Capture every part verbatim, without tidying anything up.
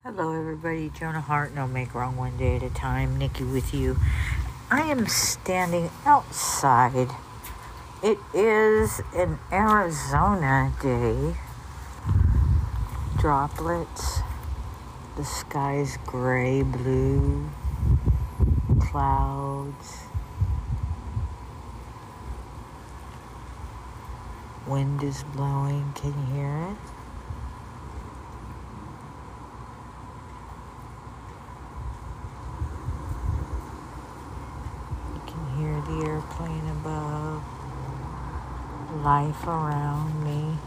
Hello, everybody. Jonah Hart, no make wrong one day at a time. Nikki with you. I am standing outside. It is an Arizona day. Droplets. The sky's gray, blue. Clouds. Wind is blowing. Can you hear it? Hear the airplane above, life around me.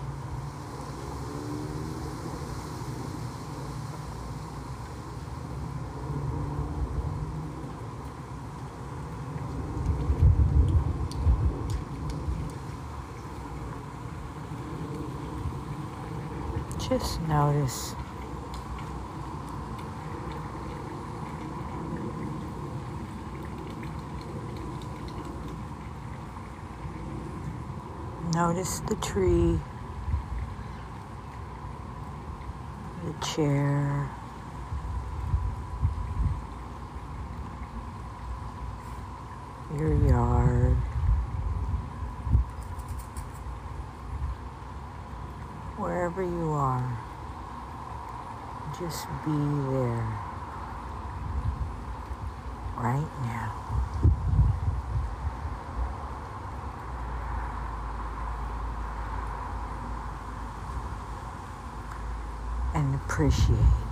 Just notice. Notice the tree, the chair, your yard, wherever you are, just be there right now. And appreciate.